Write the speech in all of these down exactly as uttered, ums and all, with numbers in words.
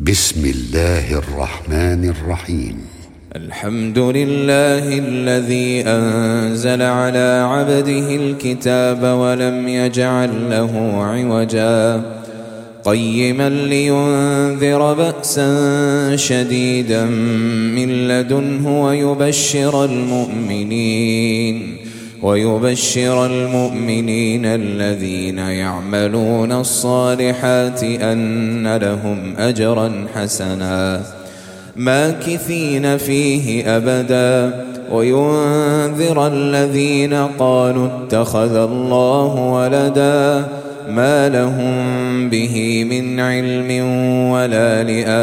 بسم الله الرحمن الرحيم. الحمد لله الذي أنزل على عبده الكتاب ولم يجعل له عوجا قيما لينذر بأسا شديدا من لدنه ويبشر المؤمنين ويبشر المؤمنين الذين يعملون الصالحات أن لهم أجرا حسنا ماكثين فيه أبدا وينذر الذين قالوا اتخذ الله ولدا ما لهم به من علم ولا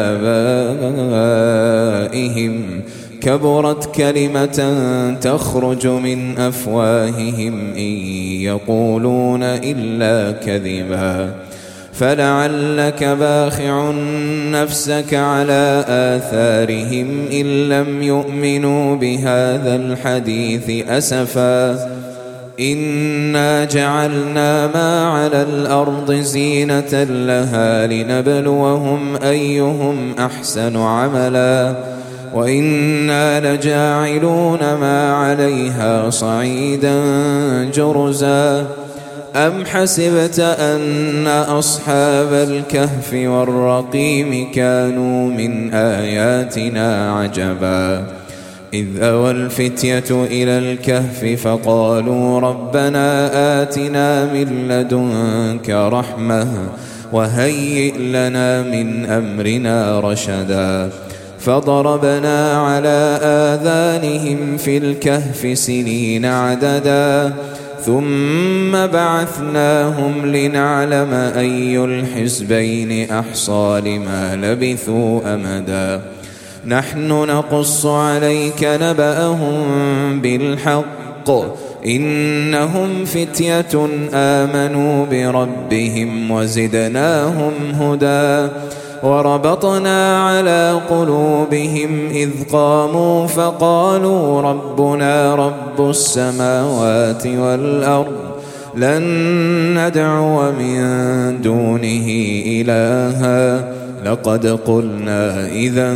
لآبائهم كبرت كلمة تخرج من أفواههم إن يقولون إلا كذبا فلعلك باخع نفسك على آثارهم إن لم يؤمنوا بهذا الحديث أسفا إنا جعلنا ما على الأرض زينة لها لنبلوهم أيهم أحسن عملا وإنا لجاعلون ما عليها صعيدا جرزا أم حسبت أن أصحاب الكهف والرقيم كانوا من آياتنا عجبا إذ أوى الفتية إلى الكهف فقالوا ربنا آتنا من لدنك رحمة وهيئ لنا من أمرنا رشدا فضربنا على آذانهم في الكهف سنين عددا ثم بعثناهم لنعلم أي الحزبين أحصى لما لبثوا أمدا نحن نقص عليك نبأهم بالحق إنهم فتية آمنوا بربهم وزدناهم هدى وربطنا على قلوبهم إذ قاموا فقالوا ربنا رب السماوات والأرض لن ندعو من دونه إلها لقد قلنا إذا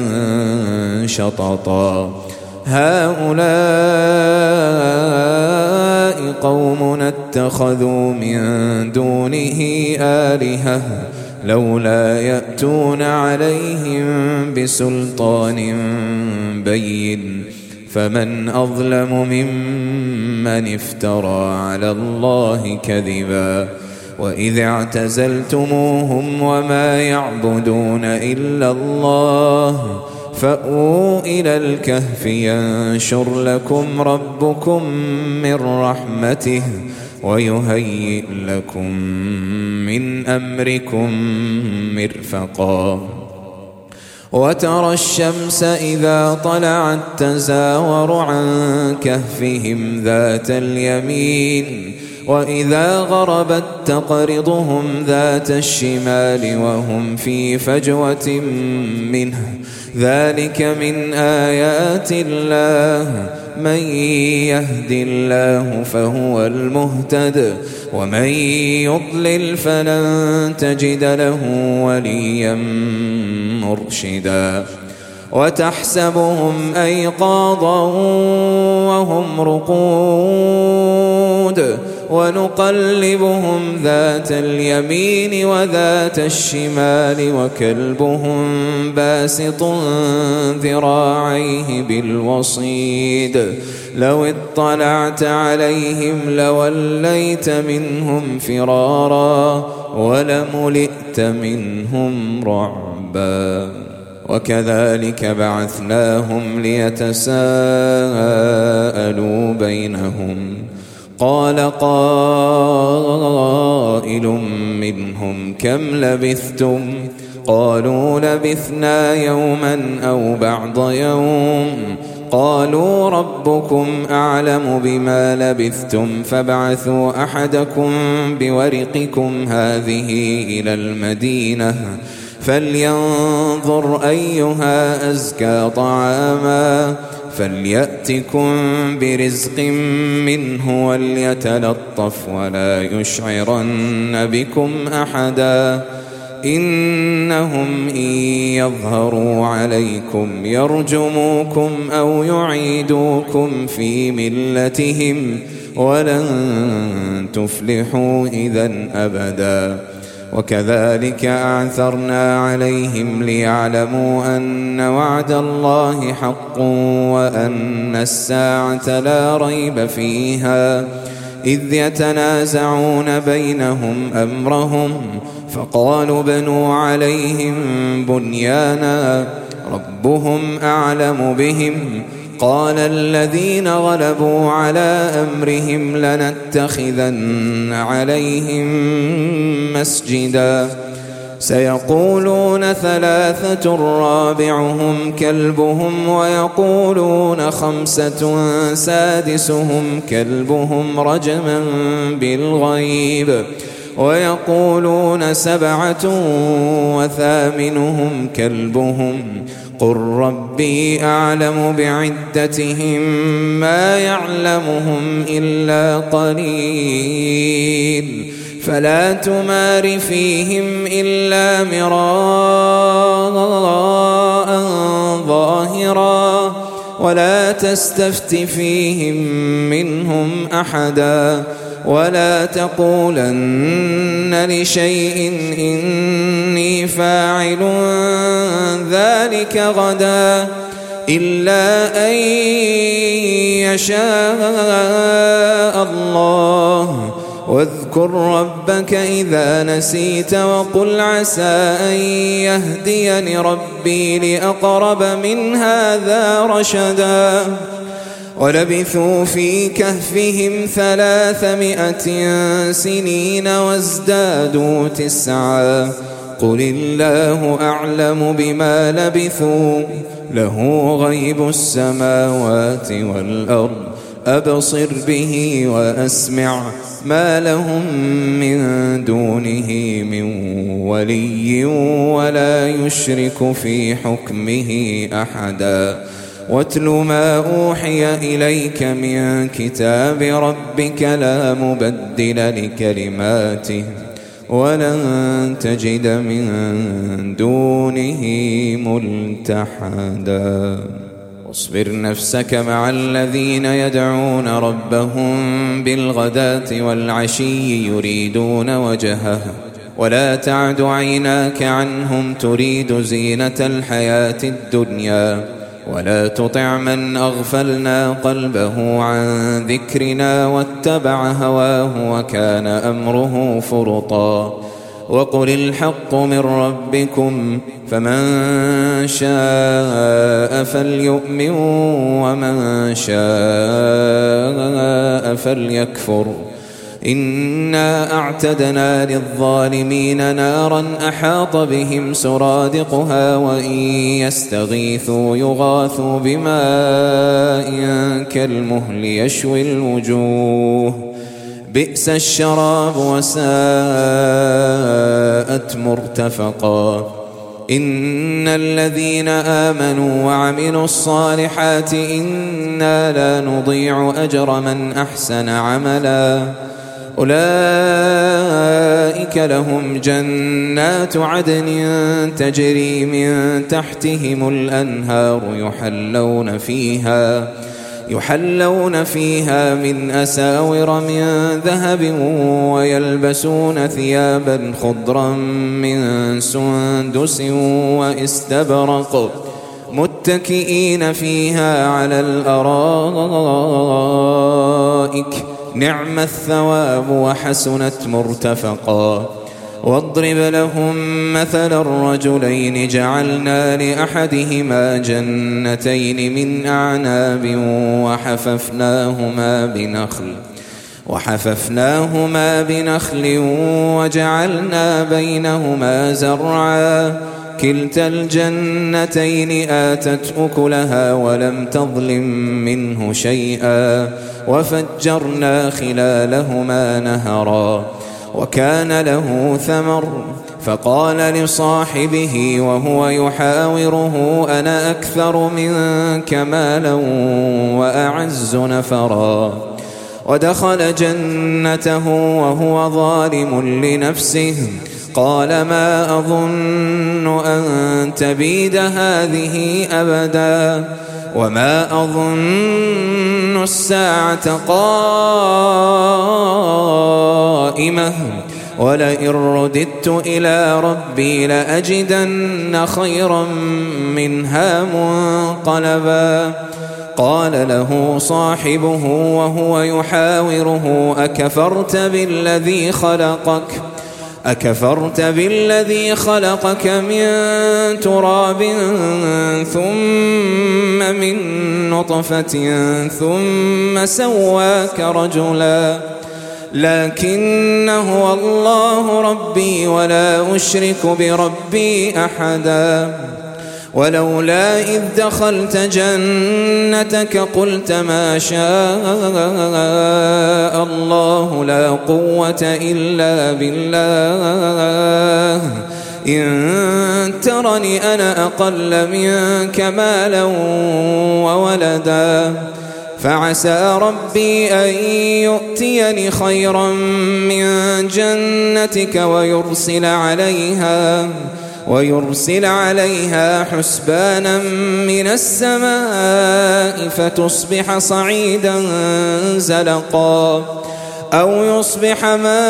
شططا هؤلاء قومنا اتخذوا من دونه آلهة لولا يأتون عليهم بسلطان بين فمن أظلم ممن افترى على الله كذبا وإذ اعتزلتموهم وما يعبدون إلا الله فأووا إلى الكهف ينشر لكم ربكم من رحمته ويهيئ لكم من أمركم مرفقا وترى الشمس إذا طلعت تزاور عن كهفهم ذات اليمين وإذا غربت تقرضهم ذات الشمال وهم في فجوة منه ذلك من آيات الله من يهد الله فهو المهتد ومن يضلل فلن تجد له وليا مرشدا وتحسبهم أيقاظا وهم رقود ونقلبهم ذات اليمين وذات الشمال وكلبهم باسط ذراعيه بالوصيد لو اطلعت عليهم لوليت منهم فرارا ولملئت منهم رعبا وكذلك بعثناهم ليتساءلوا بينهم قال قائل منهم كم لبثتم قالوا لبثنا يوما أو بعض يوم قالوا ربكم أعلم بما لبثتم فابعثوا أحدكم بورقكم هذه إلى المدينة فلينظر أيها أزكى طعاما فليأتكم برزق منه وليتلطف ولا يشعرن بكم أحدا إنهم إن يظهروا عليكم يرجموكم أو يعيدوكم في ملتهم ولن تفلحوا إذن أبدا. وكذلك أعثرنا عليهم ليعلموا أن وعد الله حق وأن الساعة لا ريب فيها إذ يتنازعون بينهم أمرهم فقالوا بنوا عليهم بنيانا ربهم أعلم بهم قال الذين غلبوا على أمرهم لنتخذن عليهم مسجدا سيقولون ثلاثة رابعهم كلبهم ويقولون خمسة سادسهم كلبهم رجما بالغيب ويقولون سبعة وثامنهم كلبهم قل ربي أعلم بعدتهم ما يعلمهم إلا قليل فلا تمار فيهم إلا مراء ظاهرا ولا تستفت فيهم منهم أحدا ولا تقولن لشيء إني فاعل ذلك غدا إلا أن يشاء الله واذكر ربك إذا نسيت وقل عسى أن يهديني ربي لأقرب من هذا رشدا ولبثوا في كهفهم ثلاثمائة سنين وازدادوا تسعا قل الله أعلم بما لبثوا له غيب السماوات والأرض أبصر به وأسمع ما لهم من دونه من ولي ولا يشرك في حكمه أحدا واتل ما أوحي إليك من كتاب ربك لا مبدل لكلماته ولن تجد من دونه ملتحدا واصبر نفسك مع الذين يدعون ربهم بالغداة والعشي يريدون وجهه ولا تعد عيناك عنهم تريد زينة الحياة الدنيا ولا تطع من أغفلنا قلبه عن ذكرنا واتبع هواه وكان أمره فرطا وقل الحق من ربكم فمن شاء فليؤمن ومن شاء فليكفر إنا أعتدنا للظالمين نارا أحاط بهم سرادقها وإن يستغيثوا يغاثوا بماء كالمهل يشوي الوجوه بئس الشراب وساءت مرتفقا إن الذين آمنوا وعملوا الصالحات إنا لا نضيع أجر من أحسن عملا أولئك لهم جنات عدن تجري من تحتهم الأنهار يحلون فيها يحلون فيها من أساور من ذهب ويلبسون ثيابا خضرا من سندس واستبرق متكئين فيها على الأرائك نعم الثواب وحسنت مرتفقا واضرب لهم مثل الرجلين جعلنا لأحدهما جنتين من أعناب وحففناهما بنخل وحففناهما بنخل وجعلنا بينهما زرعا كلتا الجنتين آتت أكلها ولم تظلم منه شيئا وفجرنا خلالهما نهرا وكان له ثمر فقال لصاحبه وهو يحاوره أنا أكثر منك مالا وأعز نفرا ودخل جنته وهو ظالم لنفسه قال ما أظن أن تبيد هذه أبدا وما أظن الساعة قائمة ولئن رددت إلى ربي لأجدن خيرا منها منقلبا قال له صاحبه وهو يحاوره أكفرت بالذي خلقك أكفرت بالذي خلقك من تراب ثم من نطفة ثم سواك رجلا لكن هو الله ربي ولا أشرك بربي أحدا ولولا إذ دخلت جنتك قلت ما شاء الله لا قوة إلا بالله إن ترني أنا أقل منك مالا وولدا فعسى ربي أن يؤتيني خيرا من جنتك ويرسل عليها ويرسل عليها حسبانا من السماء فتصبح صعيدا زلقا أو يصبح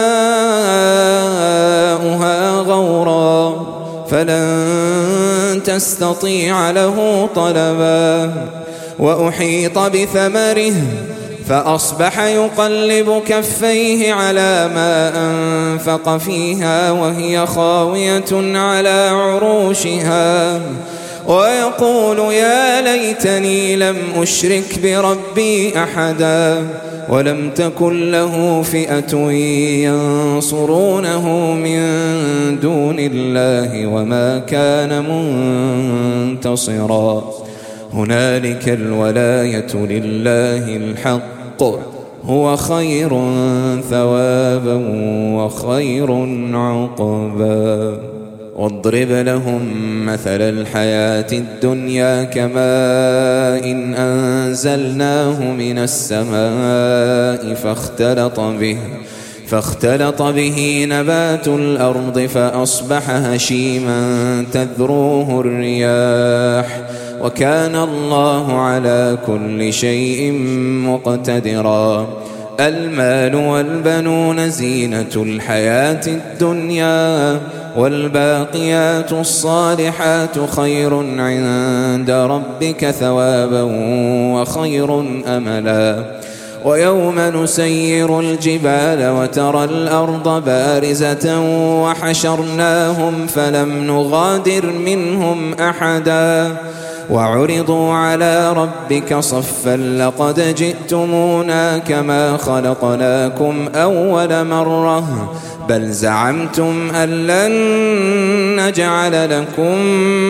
ماؤها غورا فلن تستطيع له طلبا وأحيط بثمره فأصبح يقلب كفيه على ما أنفق فيها وهي خاوية على عروشها ويقول يا ليتني لم أشرك بربي أحدا ولم تكن له فئة ينصرونه من دون الله وما كان منتصرا هنالك الولاية لله الحق هو خير ثوابا وخير عقبا واضرب لهم مثل الحياة الدنيا كماء إن أنزلناه من السماء فاختلط به فاختلط به نبات الأرض فأصبح هشيما تذروه الرياح وكان الله على كل شيء مقتدرا المال والبنون زينة الحياة الدنيا والباقيات الصالحات خير عند ربك ثوابا وخير أملا ويوم نسير الجبال وترى الأرض بارزة وحشرناهم فلم نغادر منهم أحدا وعرضوا على ربك صفا لقد جئتمونا كما خلقناكم أول مرة بل زعمتم أن لن نجعل لكم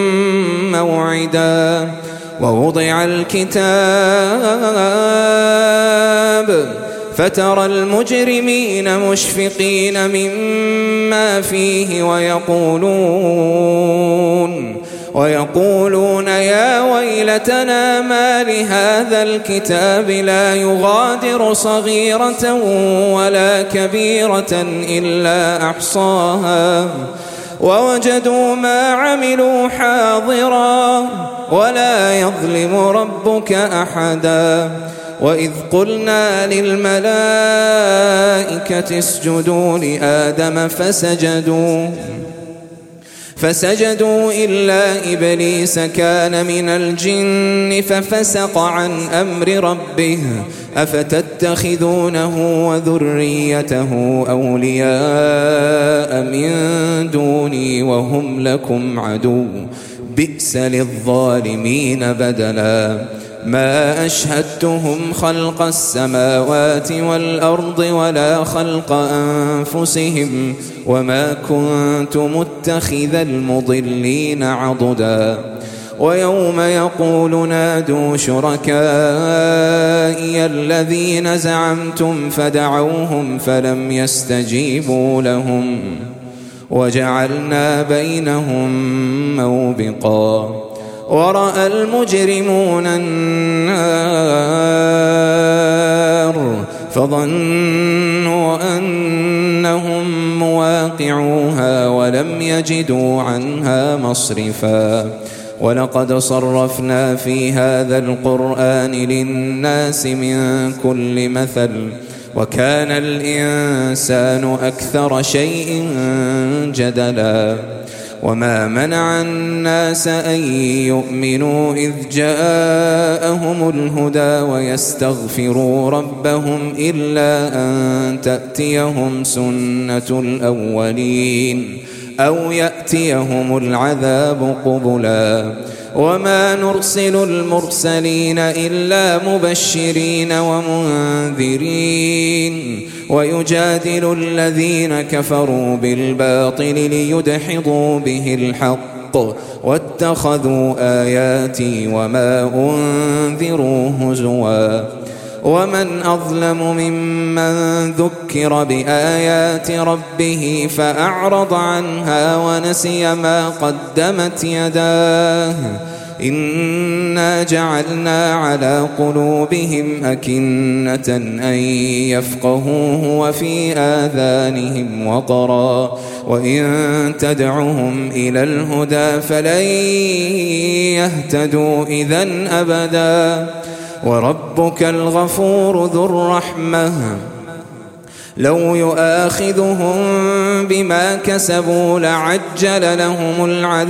موعدا ووضع الكتاب فترى المجرمين مشفقين مما فيه ويقولون ويقولون يا ويلتنا ما لهذا الكتاب لا يغادر صغيرة ولا كبيرة إلا أحصاها ووجدوا ما عملوا حاضرا ولا يظلم ربك أحدا وإذ قلنا للملائكة اسجدوا لآدم فسجدوا فسجدوا إلا إبليس كان من الجن ففسق عن أمر ربه أفتتخذونه وذريته أولياء من دوني وهم لكم عدو بئس للظالمين بدلا ما أشهدتهم خلق السماوات والأرض ولا خلق أنفسهم وما كنت متخذ المضلين عضدا ويوم يقول نادوا شركائي الذين زعمتم فدعوهم فلم يستجيبوا لهم وجعلنا بينهم موبقا ورأى المجرمون النار فظنوا أنهم مواقعوها ولم يجدوا عنها مصرفا ولقد صرفنا في هذا القرآن للناس من كل مثل وكان الإنسان أكثر شيء جدلا وما منع الناس أن يؤمنوا إذ جاءهم الهدى ويستغفروا ربهم إلا أن تأتيهم سنة الأولين أو يأتيهم العذاب قبلا وما نرسل المرسلين إلا مبشرين ومنذرين ويجادل الذين كفروا بالباطل ليدحضوا به الحق واتخذوا آياتي وما أنذروا هزوا ومن أظلم ممن ذكر بآيات ربه فأعرض عنها ونسي ما قدمت يداه إنا جعلنا على قلوبهم أكنة أن يفقهوه وفي آذانهم وقرا وإن تدعهم إلى الهدى فلن يهتدوا إذن أبدا وربك الغفور ذو الرحمة لو يؤاخذهم بما كسبوا لعجل لهم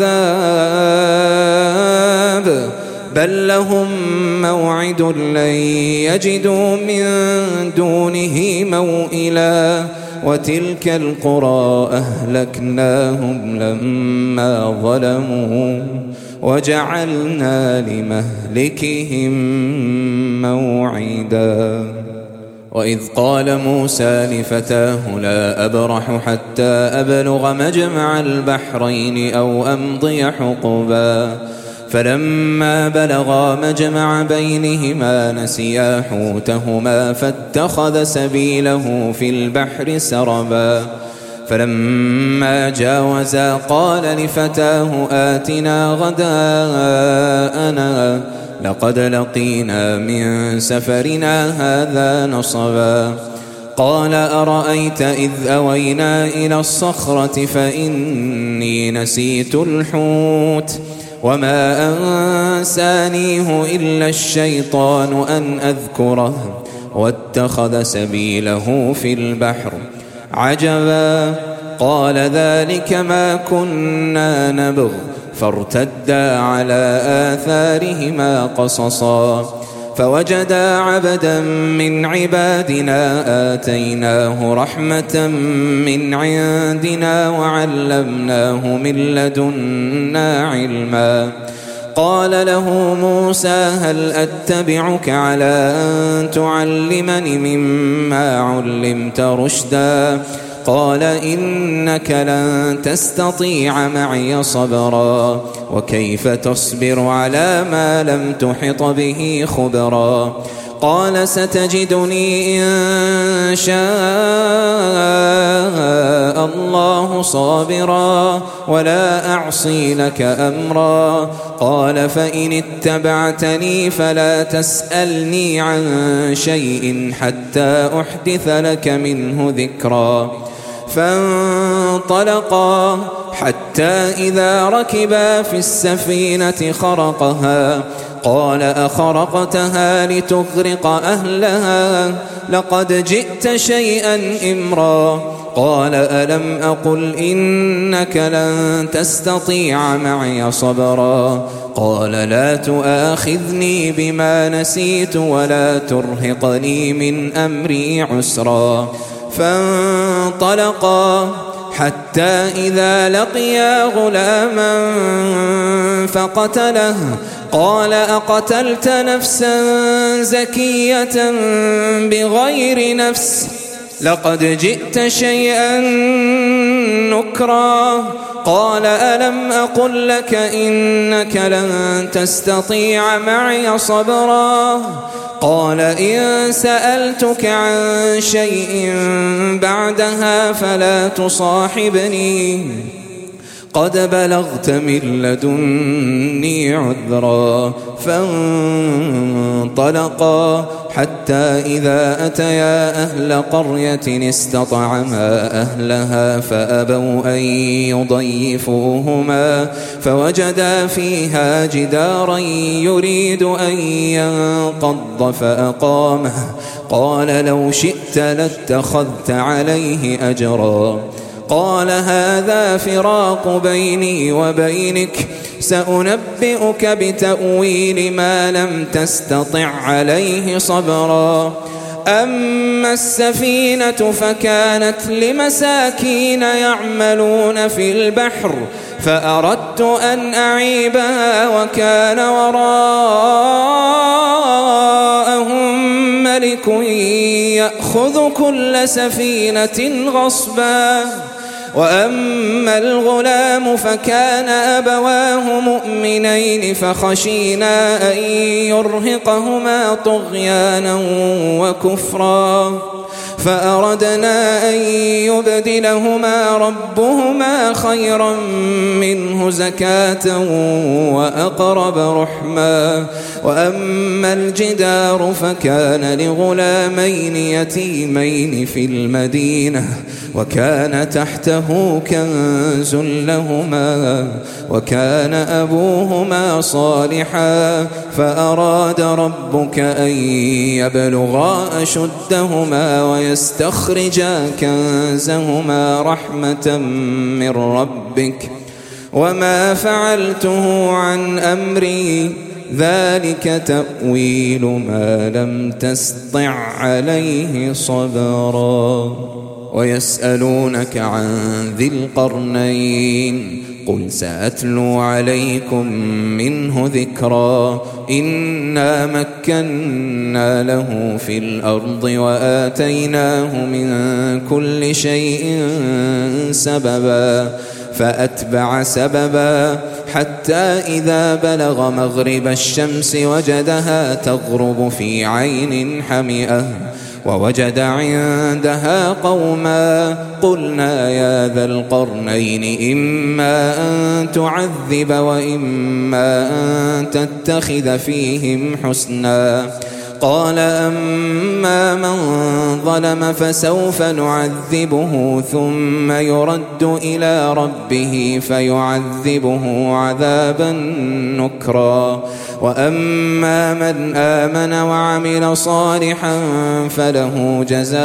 العذاب بل لهم موعد لن يجدوا من دونه موئلا وتلك القرى أهلكناهم لما ظلموا وجعلنا لمهلكهم موعدا وإذ قال موسى لفتاه لا أبرح حتى أبلغ مجمع البحرين أو أمضي حقبا فلما بلغا مجمع بينهما نسيا حوتهما فاتخذ سبيله في البحر سربا فلما جاوزا قال لفتاه آتنا غداءنا لقد لقينا من سفرنا هذا نصبا قال أرأيت إذ أوينا إلى الصخرة فإني نسيت الحوت وما أنسانيه إلا الشيطان أن أذكره واتخذ سبيله في البحر عجبا قال ذلك ما كنا نبغ فارتدا على آثارهما قصصا فوجدا عبدا من عبادنا آتيناه رحمة من عندنا وعلمناه من لدنا علما قال له موسى هل أتبعك على أن تعلمني مما علمت رشدا قال إنك لن تستطيع معي صبرا وكيف تصبر على ما لم تحط به خبرا قال ستجدني إن شاء الله صابرا ولا أعصي لك أمرا قال فإن اتبعتني فلا تسألني عن شيء حتى أحدث لك منه ذكرا فانطلقا حتى إذا ركبا في السفينة خرقها قال أخرقتها لتغرق أهلها لقد جئت شيئا إمرا قال ألم أقل إنك لن تستطيع معي صبرا قال لا تؤاخذني بما نسيت ولا ترهقني من أمري عسرا فانطلقا حتى إذا لقيا غلاما فقتله قال أقتلت نفسا زكية بغير نفس لقد جئت شيئا نكرا قال ألم أقل لك إنك لن تستطيع معي صبرا قال إن سألتك عن شيء بعدها فلا تصاحبني قد بلغت من لدني عذرا فانطلقا حتى إذا أتيا أهل قرية استطعما أهلها فأبوا أن يضيفوهما فوجدا فيها جدارا يريد أن ينقض فأقامه قال لو شئت لاتخذت عليه أجرا قال هذا فراق بيني وبينك سأنبئك بتأويل ما لم تستطع عليه صبرا أما السفينة فكانت لمساكين يعملون في البحر فأردت أن أعيبها وكان وراءهم ملك يأخذ كل سفينة غصبا وأما الغلام فكان أبواه مؤمنين فخشينا أن يرهقهما طغيانا وكفرا فأردنا أن يبدلهما ربهما خيرا منه زكاة وأقرب رحما وأما الجدار فكان لغلامين يتيمين في المدينة وكان تحته كنز لهما وكان أبوهما صالحا فأراد ربك أن يبلغا أشدهما ويستخرجا كنزهما رحمة من ربك وما فعلته عن أمري ذلك تأويل ما لم تسطع عليه صبرا ويسألونك عن ذي القرنين قل سأتلو عليكم منه ذكرا إنا مكنا له في الأرض وآتيناه من كل شيء سببا فأتبع سببا حتى إذا بلغ مغرب الشمس وجدها تغرب في عين حمئة ووجد عندها قوما قلنا يا ذا القرنين إما أن تعذب وإما أن تتخذ فيهم حسنا قال أما من ظلم فسوف نعذبه ثم يرد إلى ربه فيعذبه عذابا نكرا وأما من آمن وعمل صالحا فله جزاء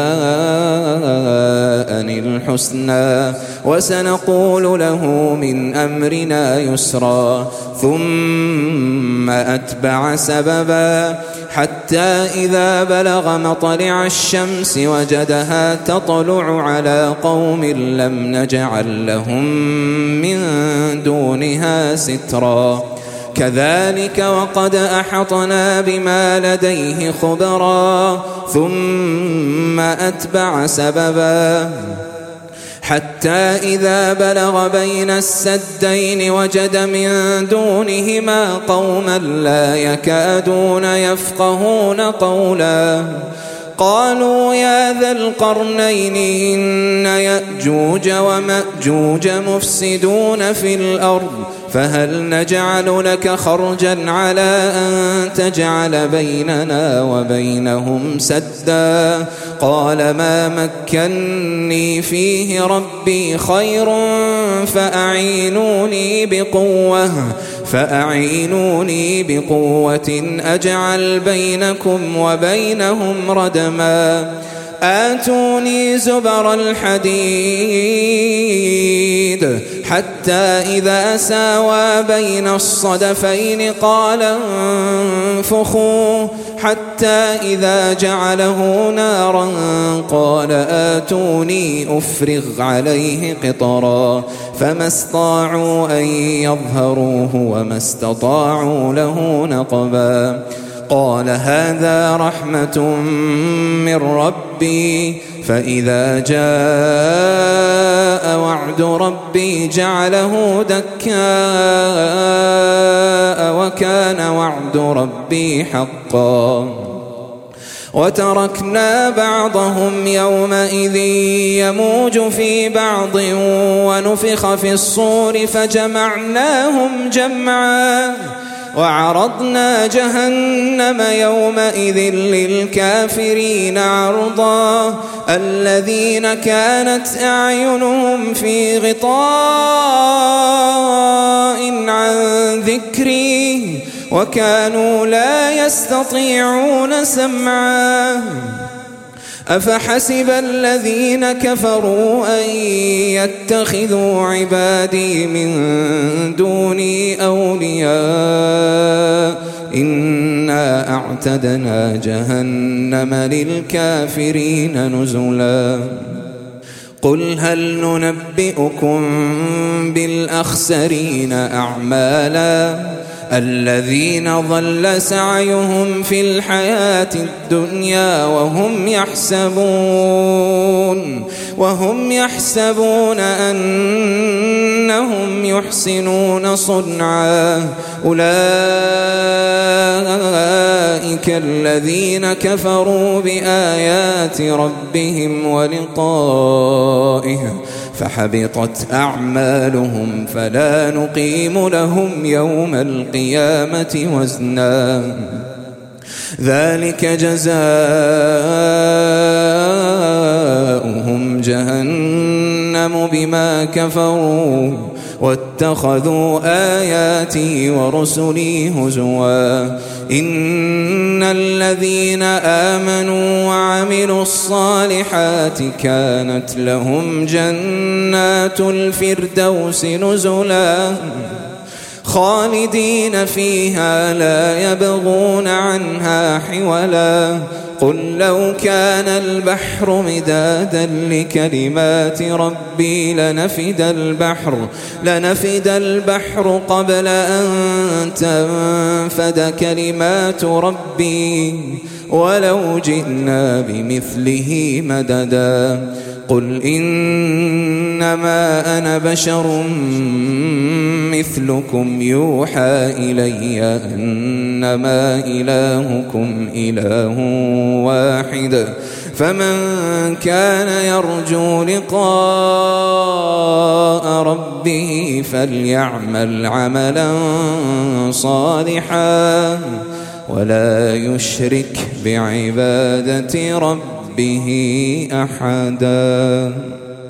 الحسنى وسنقول له من أمرنا يسرا ثم أتبع سببا حتى إذا بلغ مطلع الشمس وجدها تطلع على قوم لم نجعل لهم من دونها سترا كذلك وقد أحطنا بما لديه خبرا ثم أتبع سببا حتى إذا بلغ بين السدين وجد من دونهما قوما لا يكادون يفقهون قولا قالوا يا ذا القرنين إن يأجوج ومأجوج مفسدون في الأرض فهل نجعل لك خرجا على أن تجعل بيننا وبينهم سدا قال ما مكني فيه ربي خير فأعينوني بقوة فأعينوني بقوة أجعل بينكم وبينهم ردما آتوني زبر الحديد حتى إذا ساوى بين الصدفين قال انفخوا حتى إذا جعله نارا قال آتوني أفرغ عليه قطرا فما استطاعوا أن يظهروه وما استطاعوا له نقبا قال هذا رحمة من ربي فإذا جاء وعد ربي جعله دكاء وكان وعد ربي حقا وتركنا بعضهم يومئذ يموج في بعض ونفخ في الصور فجمعناهم جمعا وعرضنا جهنم يومئذ للكافرين عرضا الذين كانت أعينهم في غطاء عن ذكري وكانوا لا يستطيعون سمعا أفحسب الذين كفروا أن يتخذوا عبادي من دوني أولياء إنا أعتدنا جهنم للكافرين نزلا قل هل ننبئكم بالأخسرين أعمالا الذين ضل سعيهم في الحياة الدنيا وهم يحسبون وهم يحسبون أنهم يحسنون صنعا أولئك الذين كفروا بآيات ربهم ولقائه فحبطت أعمالهم فلا نقيم لهم يوم القيامة وزنا ذلك جزاؤهم جهنم بما كفروا واتخذوا آياتي ورسلي هزوا إن الذين آمنوا وعملوا الصالحات كانت لهم جنات الفردوس نزلا خالدين فيها لا يبغون عنها حولا قل لو كان البحر مدادا لكلمات ربي لنفد البحر لنفد البحر قبل أن تنفد كلمات ربي ولو جئنا بمثله مددا قل إنما أنا بشر مثلكم يوحى إلي أنما إلهكم إله واحد فمن كان يرجو لقاء ربه فليعمل عملا صالحا ولا يشرك بعبادة ربه أحدا.